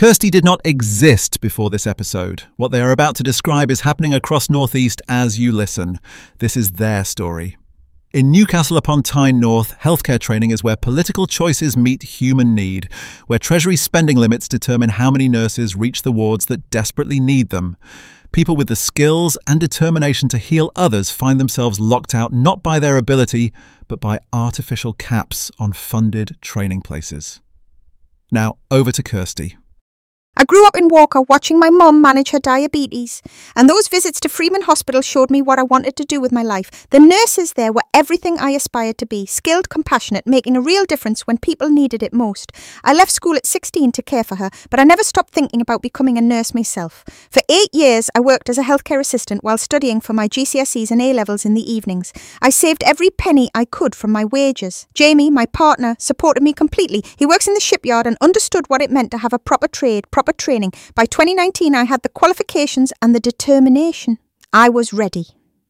Kirsty did not exist before this episode. What they are about to describe is happening across North East as you listen. This is their story. In Newcastle upon Tyne North, healthcare training is where political choices meet human need, where Treasury spending limits determine how many nurses reach the wards that desperately need them. People with the skills and determination to heal others find themselves locked out not by their ability, but by artificial caps on funded training places. Now, over to Kirsty. I grew up in Walker watching my mum manage her diabetes, and those visits to Freeman Hospital showed me what I wanted to do with my life. The nurses there were everything I aspired to be, skilled, compassionate, making a real difference when people needed it most. I left school at 16 to care for her, but I never stopped thinking about becoming a nurse myself. For 8 years, I worked as a healthcare assistant while studying for my GCSEs and A-levels in the evenings. I saved every penny I could from my wages. Jamie, my partner, supported me completely. He works in the shipyard and understood what it meant to have a proper trade, proper training. By 2019, I had the qualifications and the determination. I was ready.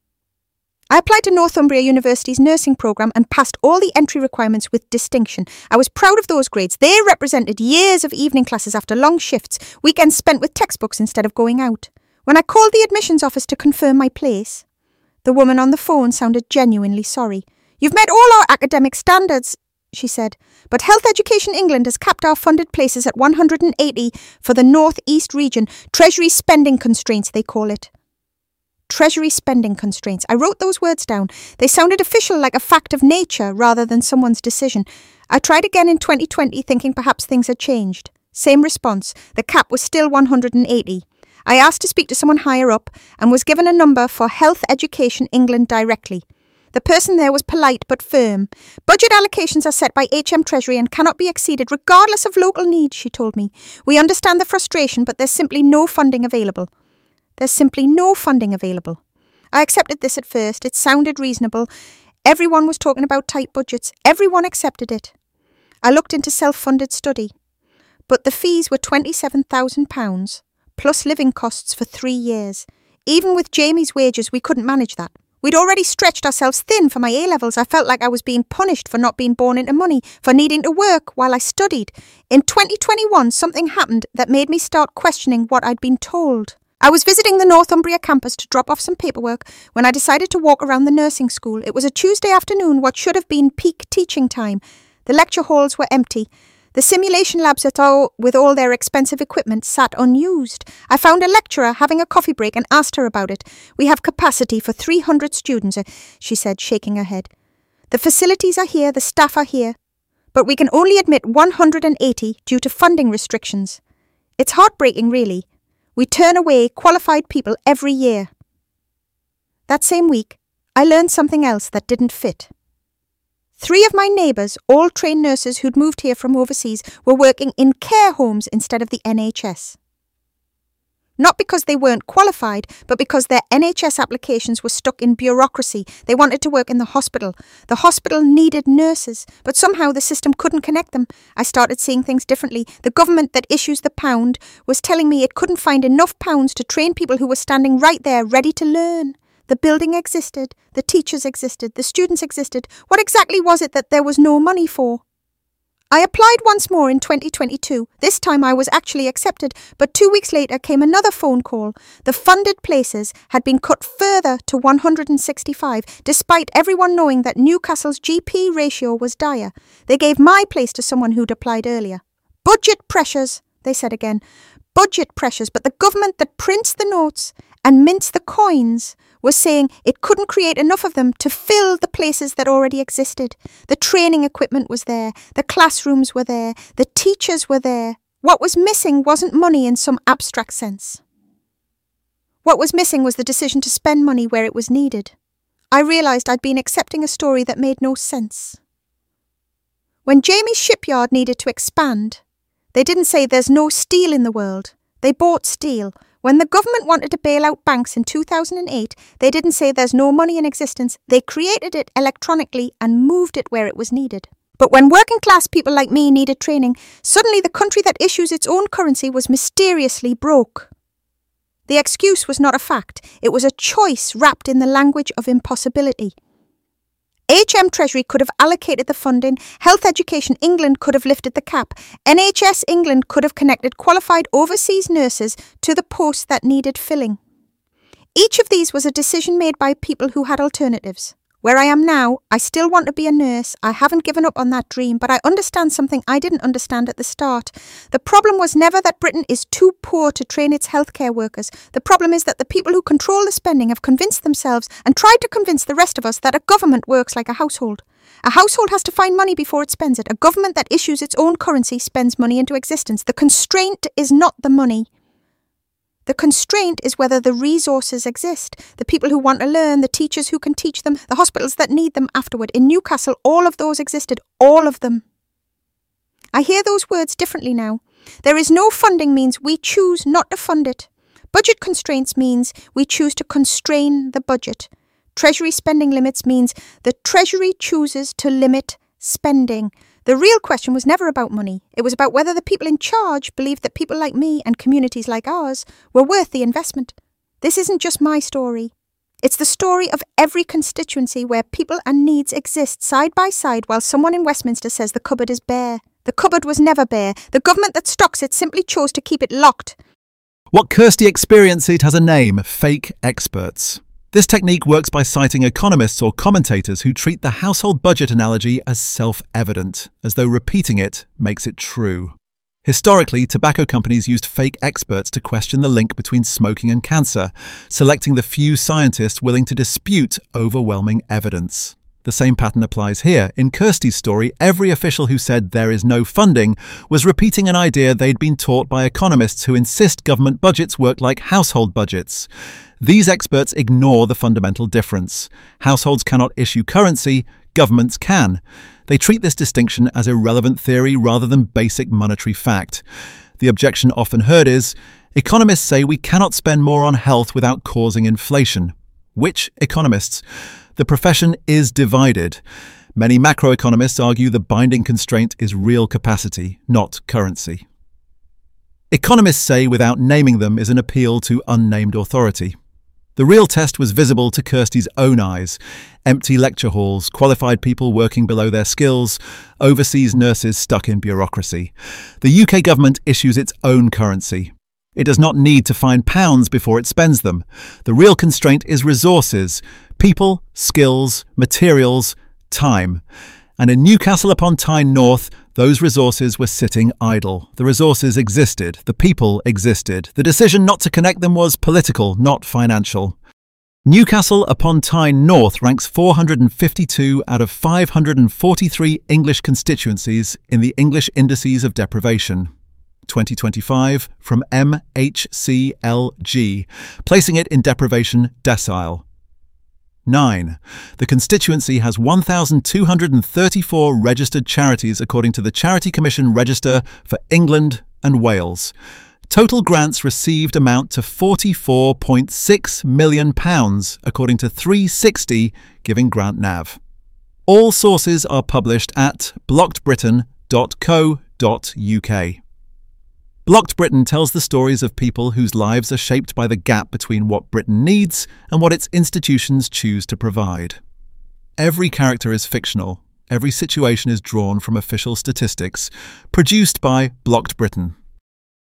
I applied to Northumbria University's nursing programme and passed all the entry requirements with distinction. I was proud of those grades. They represented years of evening classes after long shifts, weekends spent with textbooks instead of going out. When I called the admissions office to confirm my place, the woman on the phone sounded genuinely sorry. "You've met all our academic standards," she said, "but Health Education England has capped our funded places at 180 for the North East region. Treasury spending constraints, they call it." Treasury spending constraints. I wrote those words down. They sounded official, like a fact of nature rather than someone's decision. I tried again in 2020, thinking perhaps things had changed. Same response. The cap was still 180. I asked to speak to someone higher up and was given a number for Health Education England directly. The person there was polite but firm. "Budget allocations are set by HM Treasury and cannot be exceeded regardless of local needs," she told me. "We understand the frustration, but there's simply no funding available." There's simply no funding available. I accepted this at first. It sounded reasonable. Everyone was talking about tight budgets. Everyone accepted it. I looked into self-funded study. But the fees were £27,000, plus living costs for 3 years. Even with Jamie's wages, we couldn't manage that. We'd already stretched ourselves thin for my A-levels. I felt like I was being punished for not being born into money, for needing to work while I studied. In 2021, something happened that made me start questioning what I'd been told. I was visiting the Northumbria campus to drop off some paperwork when I decided to walk around the nursing school. It was a Tuesday afternoon, what should have been peak teaching time. The lecture halls were empty. The simulation labs with all their expensive equipment sat unused. I found a lecturer having a coffee break and asked her about it. "We have capacity for 300 students, she said, shaking her head. "The facilities are here, the staff are here, but we can only admit 180 due to funding restrictions. It's heartbreaking, really. We turn away qualified people every year." That same week, I learned something else that didn't fit. 3 of my neighbours, all trained nurses who'd moved here from overseas, were working in care homes instead of the NHS. Not because they weren't qualified, but because their NHS applications were stuck in bureaucracy. They wanted to work in the hospital. The hospital needed nurses, but somehow the system couldn't connect them. I started seeing things differently. The government that issues the pound was telling me it couldn't find enough pounds to train people who were standing right there ready to learn. The building existed, the teachers existed, the students existed. What exactly was it that there was no money for? I applied once more in 2022. This time I was actually accepted, but 2 weeks later came another phone call. The funded places had been cut further to 165, despite everyone knowing that Newcastle's GP ratio was dire. They gave my place to someone who'd applied earlier. "Budget pressures," they said again. "Budget pressures," but the government that prints the notes and mints the coins was saying it couldn't create enough of them to fill the places that already existed. The training equipment was there, the classrooms were there, the teachers were there. What was missing wasn't money in some abstract sense. What was missing was the decision to spend money where it was needed. I realised I'd been accepting a story that made no sense. When Jamie's shipyard needed to expand, they didn't say there's no steel in the world. They bought steel. When the government wanted to bail out banks in 2008, they didn't say there's no money in existence. They created it electronically and moved it where it was needed. But when working class people like me needed training, suddenly the country that issues its own currency was mysteriously broke. The excuse was not a fact. It was a choice wrapped in the language of impossibility. HM Treasury could have allocated the funding, Health Education England could have lifted the cap, NHS England could have connected qualified overseas nurses to the posts that needed filling. Each of these was a decision made by people who had alternatives. Where I am now, I still want to be a nurse. I haven't given up on that dream, but I understand something I didn't understand at the start. The problem was never that Britain is too poor to train its healthcare workers. The problem is that the people who control the spending have convinced themselves and tried to convince the rest of us that a government works like a household. A household has to find money before it spends it. A government that issues its own currency spends money into existence. The constraint is not the money. The constraint is whether the resources exist, the people who want to learn, the teachers who can teach them, the hospitals that need them afterward. In Newcastle, all of those existed, all of them. I hear those words differently now. There is no funding means we choose not to fund it. Budget constraints means we choose to constrain the budget. Treasury spending limits means the Treasury chooses to limit spending. The real question was never about money. It was about whether the people in charge believed that people like me and communities like ours were worth the investment. This isn't just my story. It's the story of every constituency where people and needs exist side by side while someone in Westminster says the cupboard is bare. The cupboard was never bare. The government that stocks it simply chose to keep it locked. What Kirsty experienced has a name: fake experts. This technique works by citing economists or commentators who treat the household budget analogy as self-evident, as though repeating it makes it true. Historically, tobacco companies used fake experts to question the link between smoking and cancer, selecting the few scientists willing to dispute overwhelming evidence. The same pattern applies here. In Kirsty's story, every official who said there is no funding was repeating an idea they'd been taught by economists who insist government budgets work like household budgets. These experts ignore the fundamental difference. Households cannot issue currency, governments can. They treat this distinction as irrelevant theory rather than basic monetary fact. The objection often heard is, economists say we cannot spend more on health without causing inflation. Which economists? The profession is divided. Many macroeconomists argue the binding constraint is real capacity, not currency. Economists say without naming them is an appeal to unnamed authority. The real test was visible to Kirsty's own eyes. Empty lecture halls, qualified people working below their skills, overseas nurses stuck in bureaucracy. The UK government issues its own currency. It does not need to find pounds before it spends them. The real constraint is resources: people, skills, materials, time. And in Newcastle upon Tyne North, those resources were sitting idle. The resources existed. The people existed. The decision not to connect them was political, not financial. Newcastle upon Tyne North ranks 452 out of 543 English constituencies in the English Indices of Deprivation. 2025 from MHCLG, placing it in deprivation decile. 9. The constituency has 1,234 registered charities according to the Charity Commission Register for England and Wales. Total grants received amount to £44.6 million according to 360 Giving Grant Nav. All sources are published at blockedbritain.co.uk. Blocked Britain tells the stories of people whose lives are shaped by the gap between what Britain needs and what its institutions choose to provide. Every character is fictional. Every situation is drawn from official statistics, produced by Blocked Britain.